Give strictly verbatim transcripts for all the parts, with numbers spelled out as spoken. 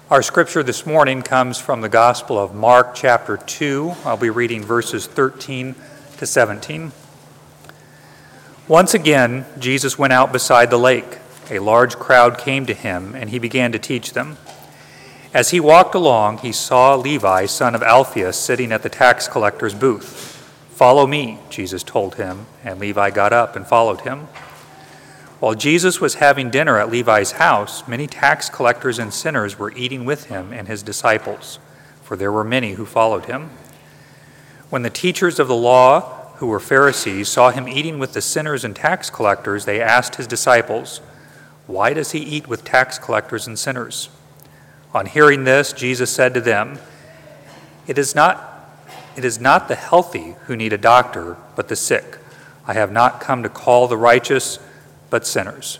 Our scripture this morning comes from the Gospel of Mark, chapter two. I'll be reading verses thirteen to seventeen. Once again, Jesus went out beside the lake. A large crowd came to him, and he began to teach them. As he walked along, he saw Levi, son of Alphaeus, sitting at the tax collector's booth. "Follow me," Jesus told him, and Levi got up and followed him. While Jesus was having dinner at Levi's house, many tax collectors and sinners were eating with him and his disciples, for there were many who followed him. When the teachers of the law, who were Pharisees, saw him eating with the sinners and tax collectors, they asked his disciples, "Why does he eat with tax collectors and sinners?" On hearing this, Jesus said to them, "It is not, it is not the healthy who need a doctor, but the sick. I have not come to call the righteous, but sinners."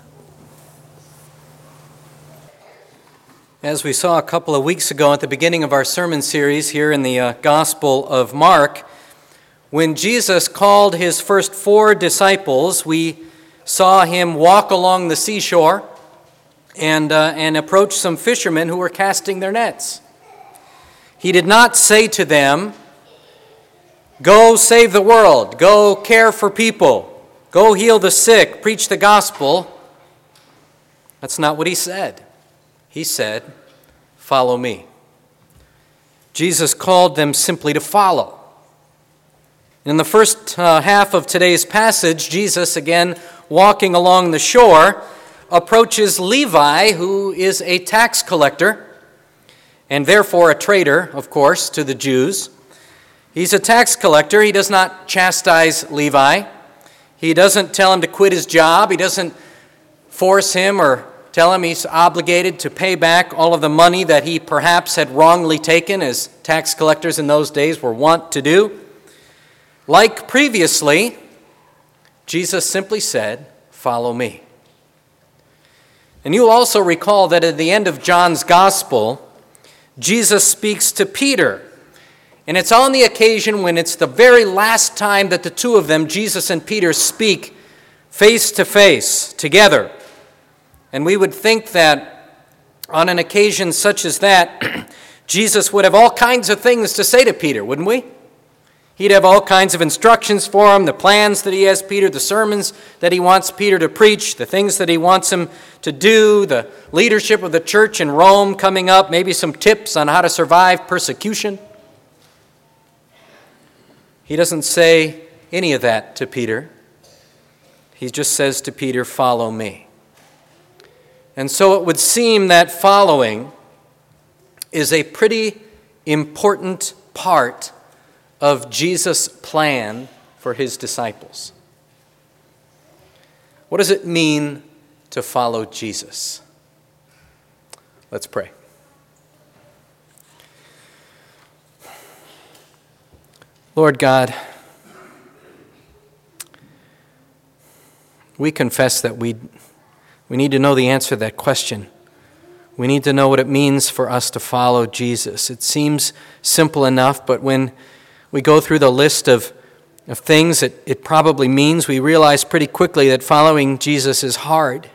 As we saw a couple of weeks ago at the beginning of our sermon series here in the uh, Gospel of Mark, when Jesus called his first four disciples, we saw him walk along the seashore and, uh, and approach some fishermen who were casting their nets. He did not say to them, "Go save the world, go care for people, go heal the sick, preach the gospel." That's not what he said. He said, "Follow me." Jesus called them simply to follow. In the first uh, half of today's passage, Jesus, again walking along the shore, approaches Levi, who is a tax collector, and therefore a traitor, of course, to the Jews. He's a tax collector. He does not chastise Levi. He doesn't tell him to quit his job. He doesn't force him or tell him he's obligated to pay back all of the money that he perhaps had wrongly taken, as tax collectors in those days were wont to do. Like previously, Jesus simply said, "Follow me." And you'll also recall that at the end of John's Gospel, Jesus speaks to Peter. And it's on the occasion when it's the very last time that the two of them, Jesus and Peter, speak face to face together. And we would think that on an occasion such as that, Jesus would have all kinds of things to say to Peter, wouldn't we? He'd have all kinds of instructions for him, the plans that he has Peter, the sermons that he wants Peter to preach, the things that he wants him to do, the leadership of the church in Rome coming up, maybe some tips on how to survive persecution. He doesn't say any of that to Peter. He just says to Peter, "Follow me." And so it would seem that following is a pretty important part of Jesus' plan for his disciples. What does it mean to follow Jesus? Let's pray. Lord God, we confess that we, we need to know the answer to that question. We need to know what it means for us to follow Jesus. It seems simple enough, but when we go through the list of, of things that it probably means, we realize pretty quickly that following Jesus is hard.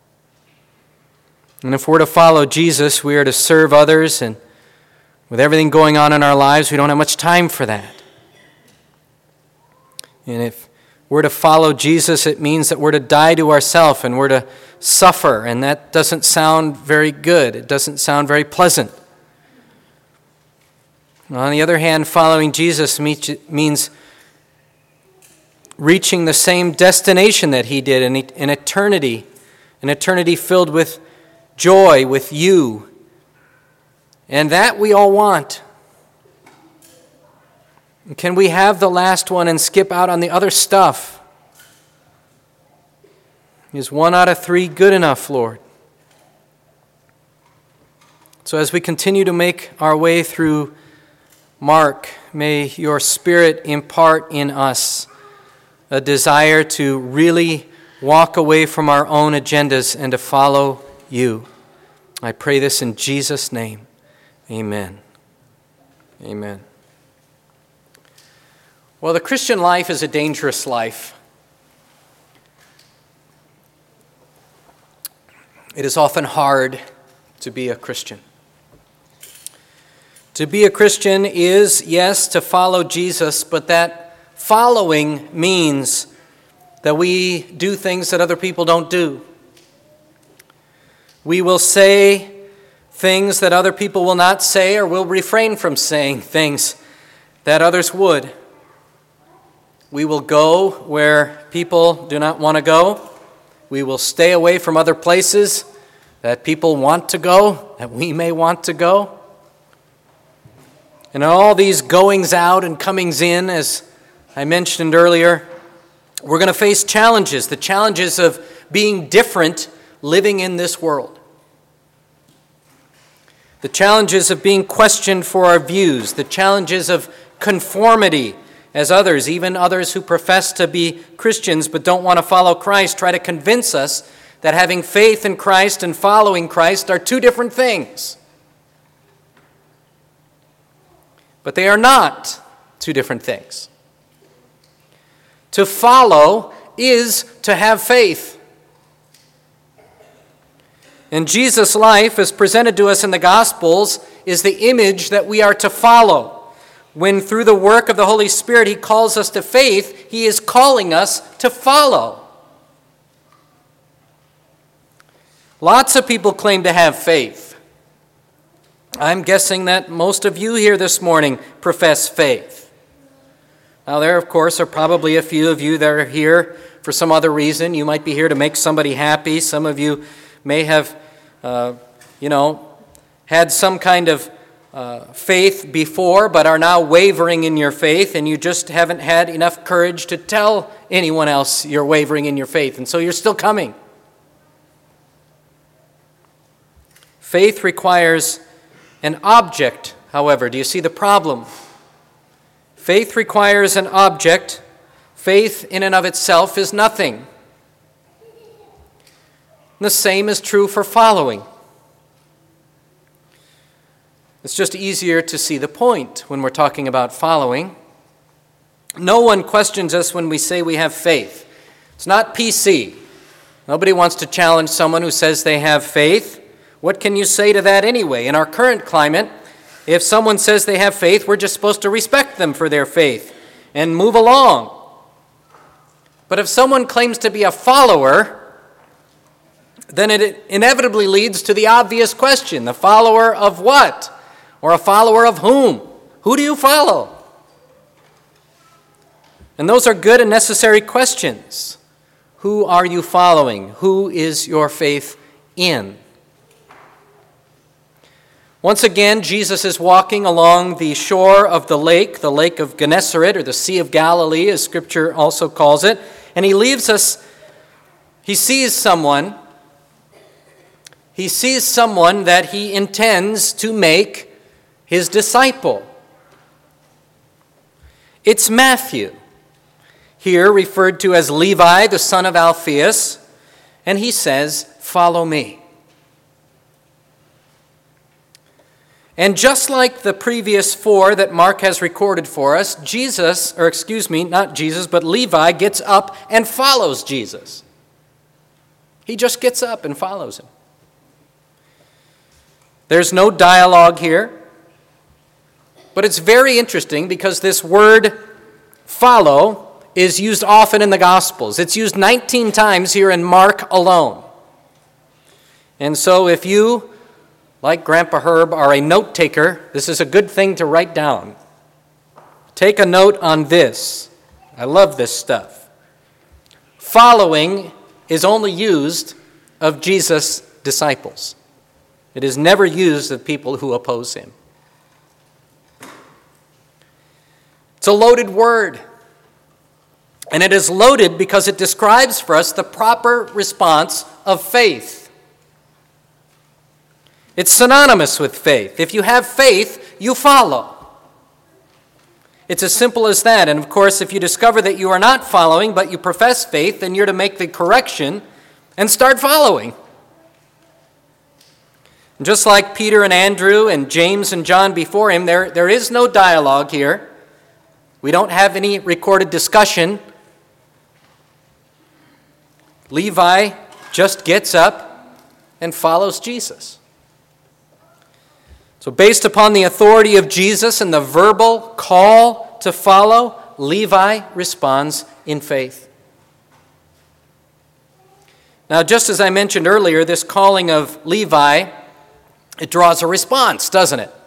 And if we're to follow Jesus, we are to serve others, and with everything going on in our lives, we don't have much time for that. And if we're to follow Jesus, it means that we're to die to ourselves and we're to suffer, and that doesn't sound very good. It doesn't sound very pleasant. On the other hand, following Jesus means reaching the same destination that he did, in eternity, an eternity filled with joy, with you. And that we all want. Can we have the last one and skip out on the other stuff? Is one out of three good enough, Lord? So as we continue to make our way through Mark, may your Spirit impart in us a desire to really walk away from our own agendas and to follow you. I pray this in Jesus' name. Amen. Amen. Well, the Christian life is a dangerous life. It is often hard to be a Christian. To be a Christian is, yes, to follow Jesus, but that following means that we do things that other people don't do. We will say things that other people will not say, or will refrain from saying things that others would. We will go where people do not want to go. We will stay away from other places that people want to go, that we may want to go. And all these goings out and comings in, as I mentioned earlier, we're going to face challenges, the challenges of being different living in this world. The challenges of being questioned for our views, the challenges of conformity as others, even others who profess to be Christians but don't want to follow Christ, try to convince us that having faith in Christ and following Christ are two different things. But they are not two different things. To follow is to have faith. And Jesus' life, as presented to us in the Gospels, is the image that we are to follow. When through the work of the Holy Spirit He calls us to faith, He is calling us to follow. Lots of people claim to have faith. I'm guessing that most of you here this morning profess faith. Now, there, of course, are probably a few of you that are here for some other reason. You might be here to make somebody happy. Some of you may have, uh, you know, had some kind of uh, faith before, but are now wavering in your faith, and you just haven't had enough courage to tell anyone else you're wavering in your faith, and so you're still coming. Faith requires an object, however. Do you see the problem? Faith requires an object. Faith in and of itself is nothing. The same is true for following. It's just easier to see the point when we're talking about following. No one questions us when we say we have faith. It's not P C. Nobody wants to challenge someone who says they have faith. What can you say to that anyway? In our current climate, if someone says they have faith, we're just supposed to respect them for their faith and move along. But if someone claims to be a follower, then it inevitably leads to the obvious question: the follower of what? Or a follower of whom? Who do you follow? And those are good and necessary questions. Who are you following? Who is your faith in? Once again, Jesus is walking along the shore of the lake, the lake of Gennesaret, or the Sea of Galilee, as Scripture also calls it, and he leaves us, he sees someone, he sees someone that he intends to make his disciple. It's Matthew, here referred to as Levi, the son of Alphaeus, and he says, "Follow me." And just like the previous four that Mark has recorded for us, Jesus, or excuse me, not Jesus, but Levi gets up and follows Jesus. He just gets up and follows him. There's no dialogue here, but it's very interesting because this word follow is used often in the Gospels. It's used nineteen times here in Mark alone. And so if you, like Grandpa Herb, are a note taker, this is a good thing to write down. Take a note on this. I love this stuff. Following is only used of Jesus' disciples. It is never used of people who oppose him. It's a loaded word. And it is loaded because it describes for us the proper response of faith. It's synonymous with faith. If you have faith, you follow. It's as simple as that. And of course, if you discover that you are not following, but you profess faith, then you're to make the correction and start following. And just like Peter and Andrew and James and John before him, there, there is no dialogue here. We don't have any recorded discussion. Levi just gets up and follows Jesus. It's So based upon the authority of Jesus and the verbal call to follow, Levi responds in faith. Now, just as I mentioned earlier, this calling of Levi, it draws a response, doesn't it?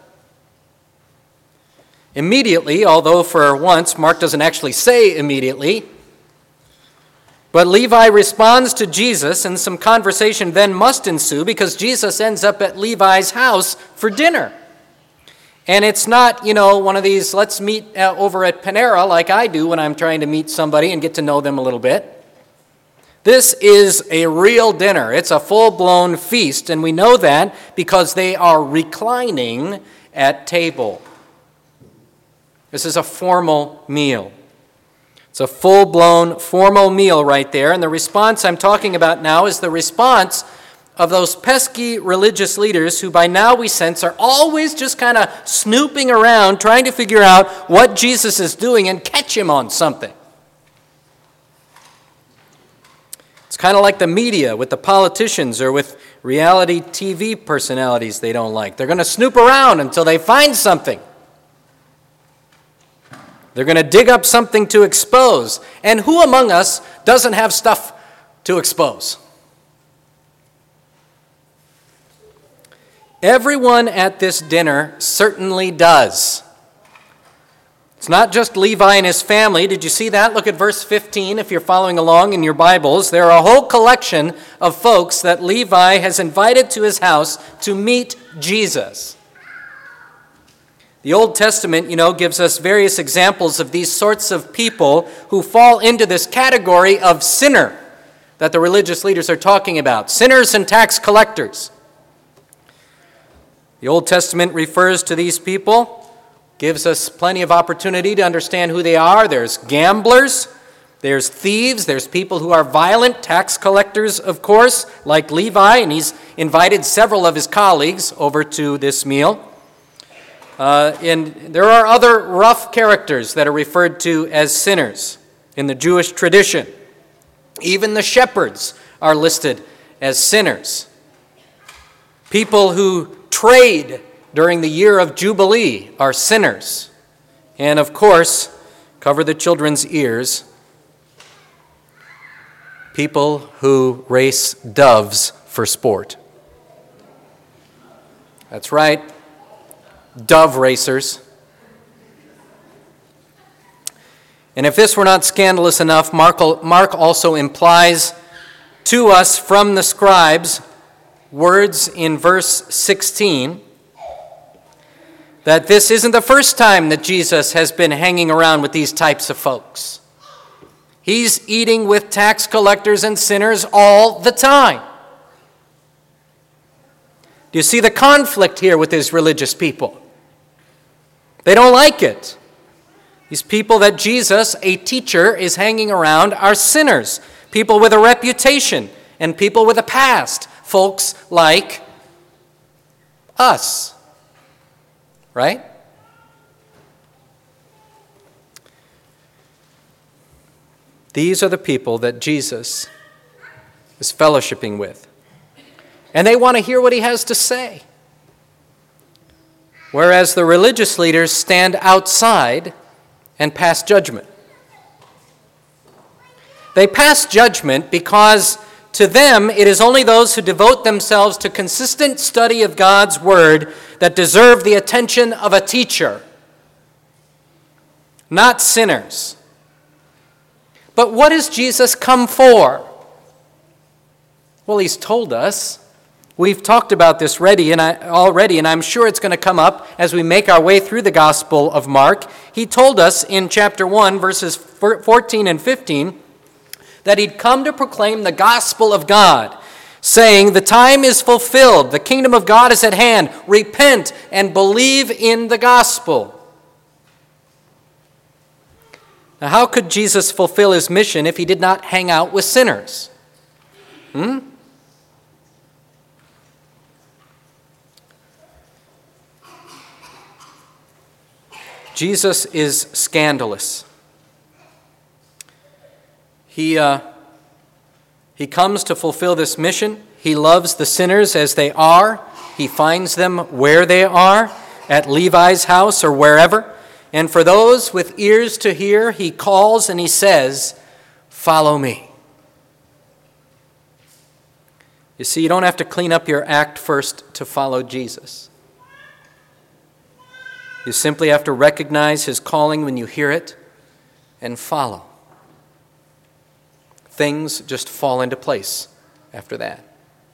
Immediately, although for once Mark doesn't actually say immediately, but Levi responds to Jesus, and some conversation then must ensue because Jesus ends up at Levi's house for dinner. And it's not, you know, one of these, let's meet uh, over at Panera like I do when I'm trying to meet somebody and get to know them a little bit. This is a real dinner. It's a full-blown feast, and we know that because they are reclining at table. This is a formal meal. It's a full-blown formal meal right there, and the response I'm talking about now is the response of those pesky religious leaders who by now we sense are always just kind of snooping around trying to figure out what Jesus is doing and catch him on something. It's kind of like the media with the politicians or with reality T V personalities they don't like. They're going to snoop around until they find something. They're going to dig up something to expose. And who among us doesn't have stuff to expose? Everyone at this dinner certainly does. It's not just Levi and his family. Did you see that? Look at verse fifteen if you're following along in your Bibles. There are a whole collection of folks that Levi has invited to his house to meet Jesus. The Old Testament, you know, gives us various examples of these sorts of people who fall into this category of sinner that the religious leaders are talking about. Sinners and tax collectors. The Old Testament refers to these people, gives us plenty of opportunity to understand who they are. There's gamblers, there's thieves, there's people who are violent, tax collectors, of course, like Levi, and he's invited several of his colleagues over to this meal. Uh, and there are other rough characters that are referred to as sinners in the Jewish tradition. Even the shepherds are listed as sinners. People who trade during the year of Jubilee are sinners. And of course, cover the children's ears, people who race doves for sport. That's right. Dove racers. And if this were not scandalous enough, Mark, Mark also implies to us from the scribes words in verse sixteen that this isn't the first time that Jesus has been hanging around with these types of folks. He's eating with tax collectors and sinners all the time. Do you see the conflict here with these religious people? They don't like it. These people that Jesus, a teacher, is hanging around are sinners, people with a reputation and people with a past, folks like us, right? These are the people that Jesus is fellowshipping with, and they want to hear what he has to say. Whereas the religious leaders stand outside and pass judgment. They pass judgment because to them it is only those who devote themselves to consistent study of God's word that deserve the attention of a teacher, not sinners. But what has Jesus come for? Well, he's told us. We've talked about this already, and I, already, and I'm sure it's going to come up as we make our way through the Gospel of Mark. He told us in chapter one, verses fourteen and fifteen, that he'd come to proclaim the gospel of God, saying, "The time is fulfilled, the kingdom of God is at hand. Repent and believe in the gospel." Now, how could Jesus fulfill his mission if he did not hang out with sinners? Hmm? Jesus is scandalous. He, uh, he comes to fulfill this mission. He loves the sinners as they are. he finds them where they are, at Levi's house or wherever. And for those with ears to hear, he calls and he says, "Follow me." You see, you don't have to clean up your act first to follow Jesus. You simply have to recognize his calling when you hear it and follow. Things just fall into place after that.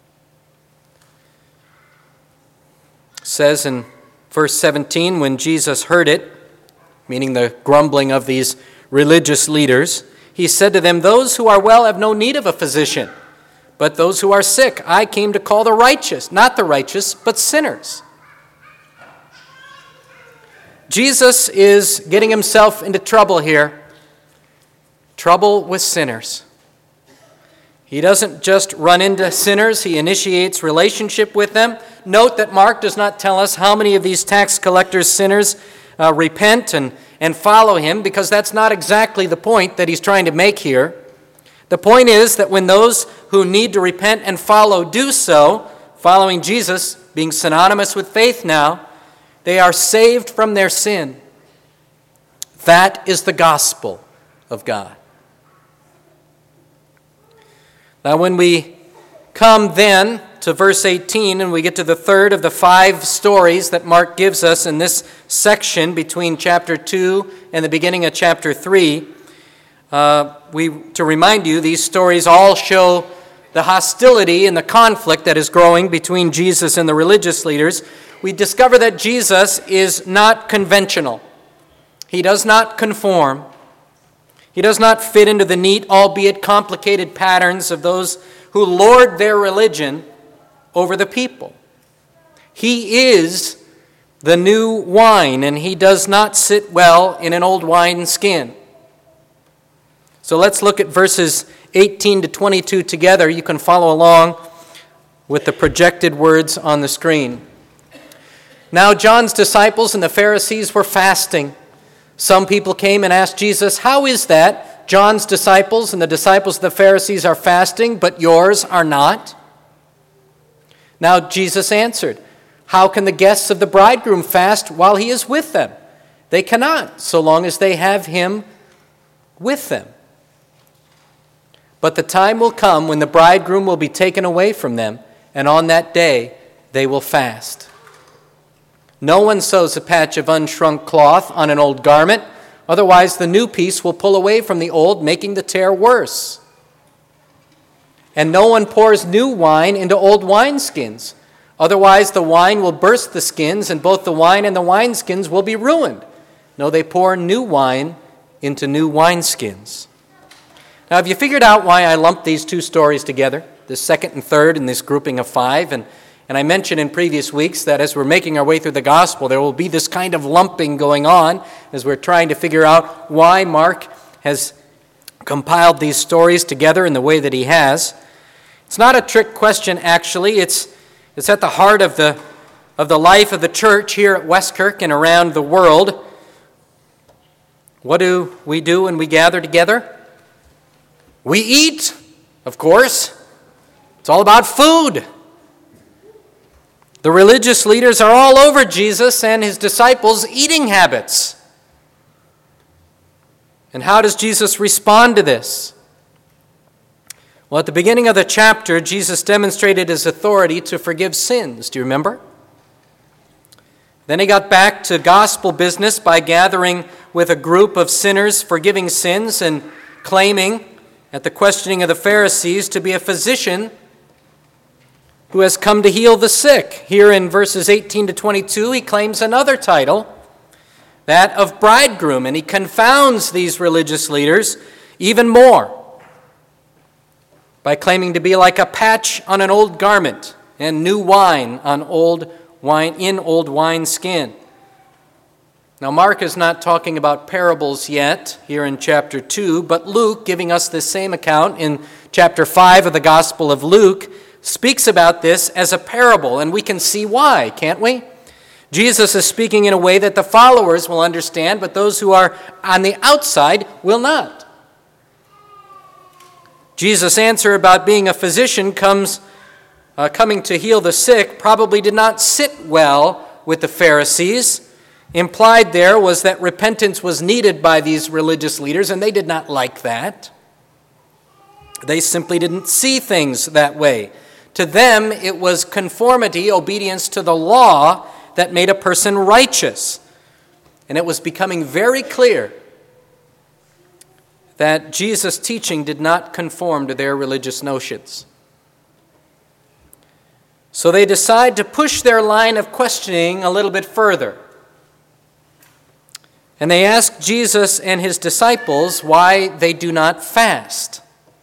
It says in verse seventeen, when Jesus heard it, meaning the grumbling of these religious leaders, he said to them, "Those who are well have no need of a physician, but those who are sick. I came to call the righteous, not the righteous, but sinners." Jesus is getting himself into trouble here. Trouble with sinners. He doesn't just run into sinners, he initiates relationship with them. Note that Mark does not tell us how many of these tax collectors' sinners uh, repent and, and follow him, because that's not exactly the point that he's trying to make here. The point is that when those who need to repent and follow do so, following Jesus, being synonymous with faith now, they are saved from their sin. That is the gospel of God. Now, when we come then to verse eighteen, and we get to the third of the five stories that Mark gives us in this section between chapter two and the beginning of chapter three, uh, we to remind you, these stories all show the hostility and the conflict that is growing between Jesus and the religious leaders. We discover that Jesus is not conventional. He does not conform. He does not fit into the neat, albeit complicated patterns of those who lord their religion over the people. He is the new wine, and he does not sit well in an old wine skin. So let's look at verses eighteen to twenty-two together. You can follow along with the projected words on the screen. Now John's disciples and the Pharisees were fasting. Some people came and asked Jesus, "How is that John's disciples and the disciples of the Pharisees are fasting, but yours are not?" Now Jesus answered, "How can the guests of the bridegroom fast while he is with them? They cannot, so long as they have him with them. But the time will come when the bridegroom will be taken away from them, and on that day they will fast. No one sews a patch of unshrunk cloth on an old garment, otherwise the new piece will pull away from the old, making the tear worse. And no one pours new wine into old wineskins, otherwise the wine will burst the skins, and both the wine and the wineskins will be ruined. No, they pour new wine into new wineskins." Now, have you figured out why I lumped these two stories together, the second and third in this grouping of five? And And I mentioned in previous weeks that as we're making our way through the gospel, there will be this kind of lumping going on as we're trying to figure out why Mark has compiled these stories together in the way that he has. It's not a trick question, actually. It's, it's at the heart of the, of the life of the church here at Westkirk and around the world. What do we do when we gather together? We eat, of course. It's all about food. The religious leaders are all over Jesus and his disciples' eating habits. And how does Jesus respond to this? Well, at the beginning of the chapter, Jesus demonstrated his authority to forgive sins. Do you remember? Then he got back to gospel business by gathering with a group of sinners, forgiving sins, and claiming, at the questioning of the Pharisees, to be a physician who has come to heal the sick. Here in verses eighteen to twenty-two, he claims another title, that of bridegroom, and he confounds these religious leaders even more by claiming to be like a patch on an old garment and new wine on old wine in old wine skin. Now, Mark is not talking about parables yet here in chapter two, but Luke, giving us this same account in chapter five of the Gospel of Luke, speaks about this as a parable, and we can see why, can't we? Jesus is speaking in a way that the followers will understand, but those who are on the outside will not. Jesus' answer about being a physician comes uh, coming to heal the sick probably did not sit well with the Pharisees. Implied there was that repentance was needed by these religious leaders, and they did not like that. They simply didn't see things that way. To them, it was conformity, obedience to the law that made a person righteous. And it was becoming very clear that Jesus' teaching did not conform to their religious notions. So they decide to push their line of questioning a little bit further. And they ask Jesus and his disciples why they do not fast.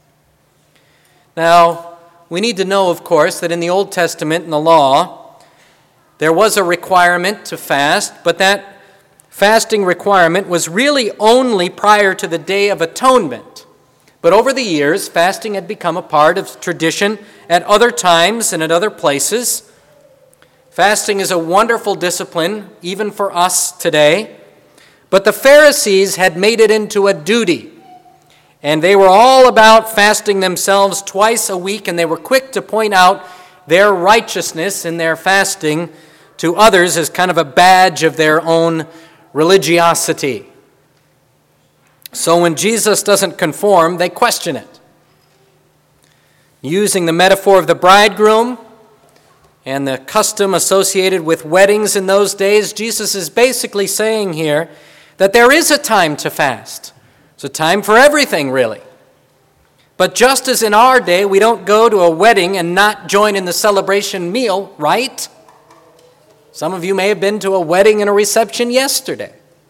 Now, we need to know, of course, that in the Old Testament, in the law, there was a requirement to fast, but that fasting requirement was really only prior to the Day of Atonement. But over the years, fasting had become a part of tradition at other times and at other places. Fasting is a wonderful discipline, even for us today. But the Pharisees had made it into a duty. And they were all about fasting themselves twice a week, and they were quick to point out their righteousness in their fasting to others as kind of a badge of their own religiosity. So when Jesus doesn't conform, they question it. Using the metaphor of the bridegroom and the custom associated with weddings in those days, Jesus is basically saying here that there is a time to fast. It's a time for everything, really. But just as in our day, we don't go to a wedding and not join in the celebration meal, right? Some of you may have been to a wedding and a reception yesterday.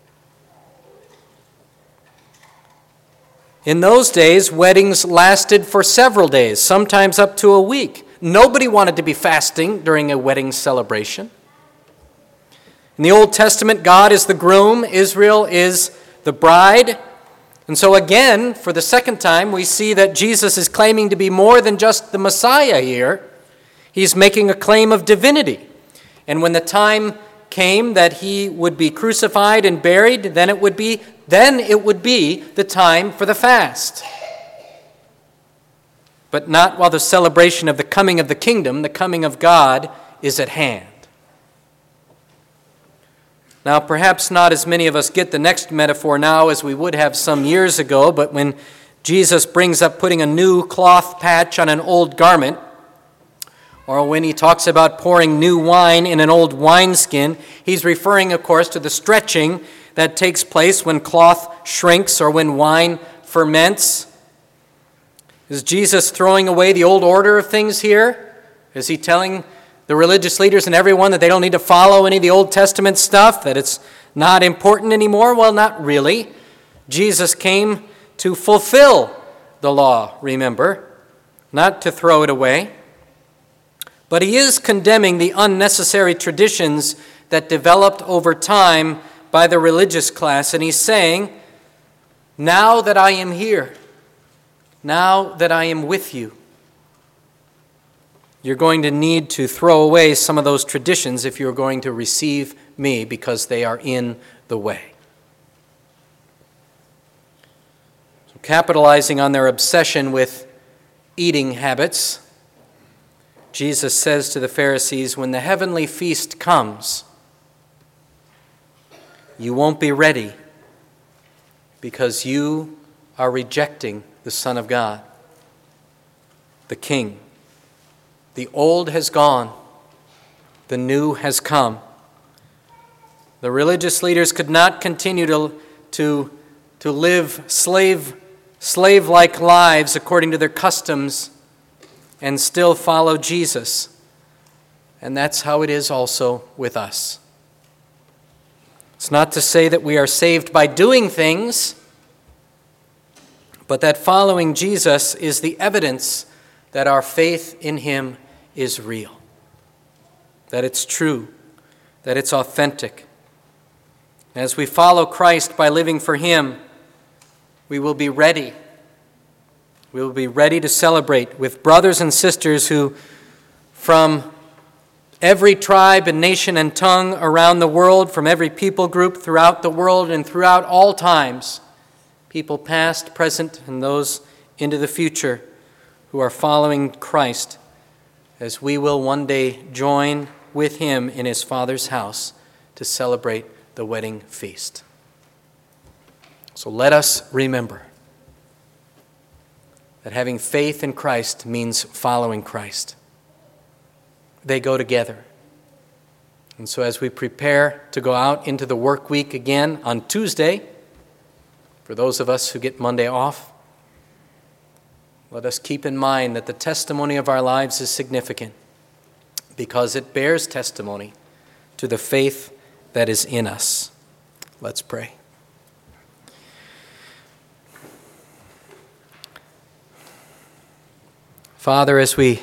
In those days, weddings lasted for several days, sometimes up to a week. Nobody wanted to be fasting during a wedding celebration. In the Old Testament, God is the groom, Israel is the bride. And so again, for the second time, we see that Jesus is claiming to be more than just the Messiah here. He's making a claim of divinity. And when the time came that he would be crucified and buried, then it would be then it would be the time for the fast. But not while the celebration of the coming of the kingdom, the coming of God, is at hand. Now, perhaps not as many of us get the next metaphor now as we would have some years ago, but when Jesus brings up putting a new cloth patch on an old garment, or when he talks about pouring new wine in an old wineskin, he's referring, of course, to the stretching that takes place when cloth shrinks or when wine ferments. Is Jesus throwing away the old order of things here? Is he telling the religious leaders and everyone that they don't need to follow any of the Old Testament stuff, that it's not important anymore? Well, not really. Jesus came to fulfill the law, remember, not to throw it away. But he is condemning the unnecessary traditions that developed over time by the religious class, and he's saying, now that I am here, now that I am with you, you're going to need to throw away some of those traditions if you're going to receive me, because they are in the way. So, capitalizing on their obsession with eating habits, Jesus says to the Pharisees, when the heavenly feast comes, you won't be ready because you are rejecting the Son of God, the King. The old has gone. The new has come. The religious leaders could not continue to, to, to live slave, slave-like lives according to their customs and still follow Jesus. And that's how it is also with us. It's not to say that we are saved by doing things, but that following Jesus is the evidence that our faith in him is real, that it's true, that it's authentic. As we follow Christ by living for him, we will be ready. We will be ready to celebrate with brothers and sisters who, from every tribe and nation and tongue around the world, from every people group throughout the world and throughout all times, people past, present, and those into the future who are following Christ as we will one day join with him in his Father's house to celebrate the wedding feast. So let us remember that having faith in Christ means following Christ. They go together. And so as we prepare to go out into the work week again on Tuesday, for those of us who get Monday off, let us keep in mind that the testimony of our lives is significant because it bears testimony to the faith that is in us. Let's pray. Father, as we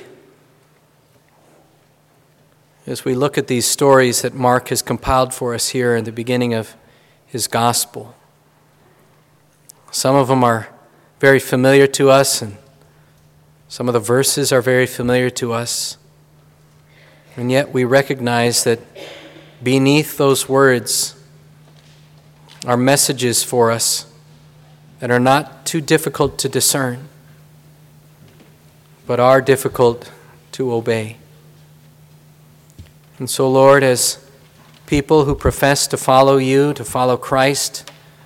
as we look at these stories that Mark has compiled for us here in the beginning of his gospel, some of them are very familiar to us, and some of the verses are very familiar to us. And yet we recognize that beneath those words are messages for us that are not too difficult to discern, but are difficult to obey. And so, Lord, as people who profess to follow you, to follow Christ,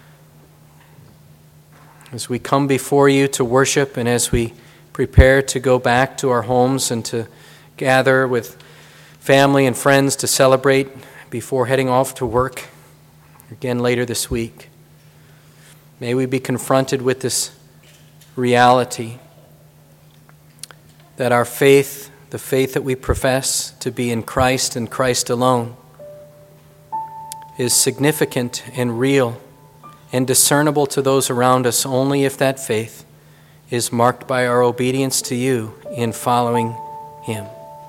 as we come before you to worship and as we prepare to go back to our homes and to gather with family and friends to celebrate before heading off to work again later this week, may we be confronted with this reality that our faith, the faith that we profess to be in Christ and Christ alone, is significant and real and discernible to those around us only if that faith is marked by our obedience to you in following him.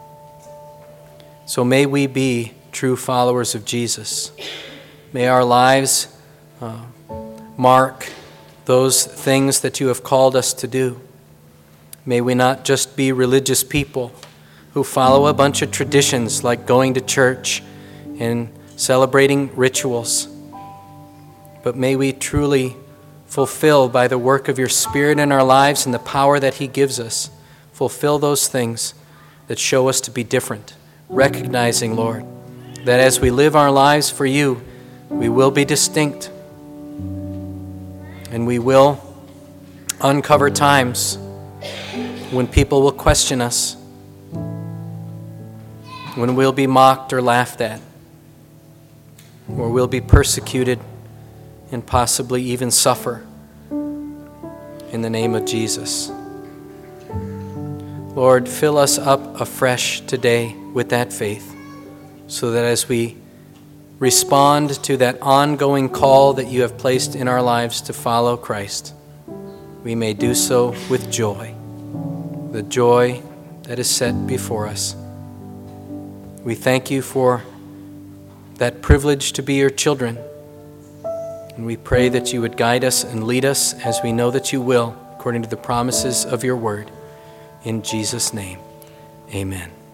So may we be true followers of Jesus. May our lives uh, mark those things that you have called us to do. May we not just be religious people who follow a bunch of traditions like going to church and celebrating rituals, but may we truly fulfill by the work of your Spirit in our lives and the power that he gives us, fulfill those things that show us to be different, recognizing, Lord, that as we live our lives for you, we will be distinct and we will uncover times when people will question us, when we'll be mocked or laughed at, or we'll be persecuted and possibly even suffer in the name of Jesus. Lord, fill us up afresh today with that faith so that as we respond to that ongoing call that you have placed in our lives to follow Christ, we may do so with joy, the joy that is set before us. We thank you for that privilege to be your children. And we pray that you would guide us and lead us as we know that you will, according to the promises of your word. In Jesus' name, amen.